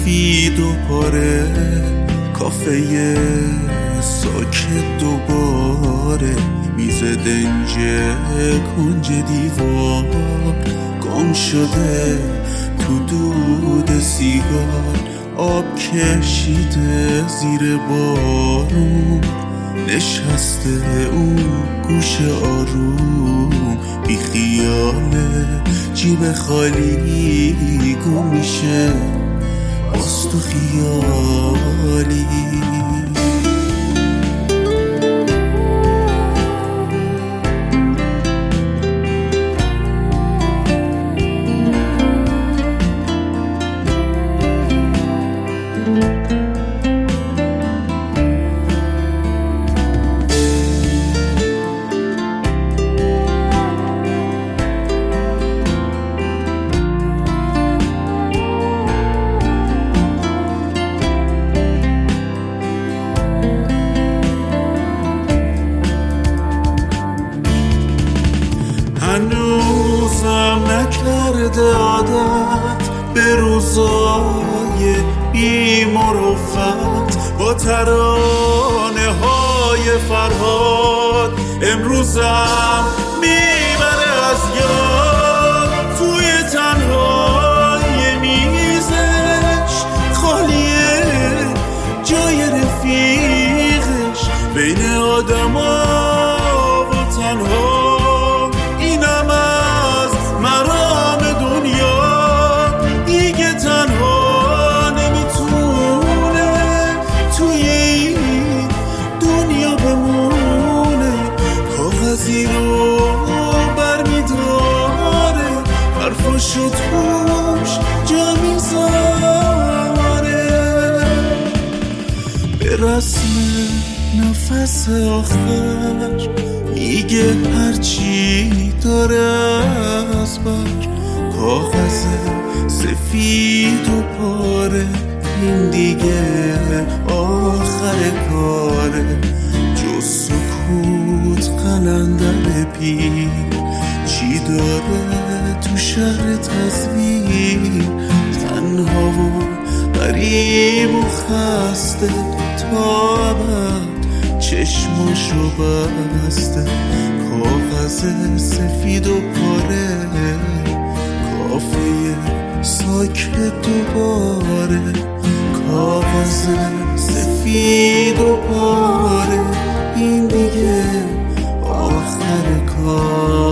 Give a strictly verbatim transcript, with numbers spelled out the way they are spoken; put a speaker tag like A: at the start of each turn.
A: سفید و پاره، کافه ساکت دوباره، میز دنج کنج دیوار گم شده تو دود سیگار، آب کشیده زیر بارون، نشسته اون گوش آروم، بی خیاله جیب خالی گم میشه باز تو خیالی. هنوزم نکرده عادت به روزای بی مروت، با ترانه های فرهاد امروزم میبره از یاد، توی تنهای میزش خالیه جای رفیقش، بین آدما و تنها رو برمیداره، حرفاشو توش جا میذاره، به رسم نفس آخر میگه هرچی داره از بر، کاغذ سفید و پاره، این دیگه آخر کاره، جز سکوت قلندر پیر چی داره تو شهر تصویر، تنها و غریب و خسته تا ابد چشماشو بسته، کاغذ سفید و پاره، کافه ساکت دوباره، کاغذ سفید و پاره، این دیگه آخر کار.